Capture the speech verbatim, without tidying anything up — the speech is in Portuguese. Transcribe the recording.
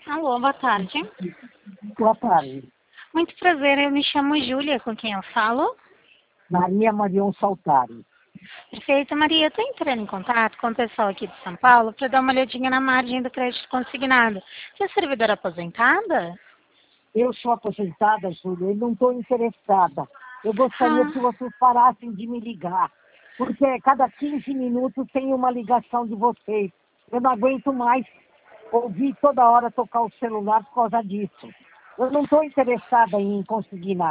Alô, boa tarde. Boa tarde. Muito prazer, eu me chamo Júlia, com quem eu falo. Maria Marion Saltari. Perfeito, Maria, estou entrando em contato com o pessoal aqui de São Paulo para dar uma olhadinha na margem do crédito consignado. Você é servidora aposentada? Eu sou aposentada, Júlia, e não estou interessada. Eu gostaria Ah, que vocês parassem de me ligar, porque a cada quinze minutos tem uma ligação de vocês. Eu não aguento mais ouvir toda hora tocar o celular por causa disso. Eu não estou interessada em conseguir nada.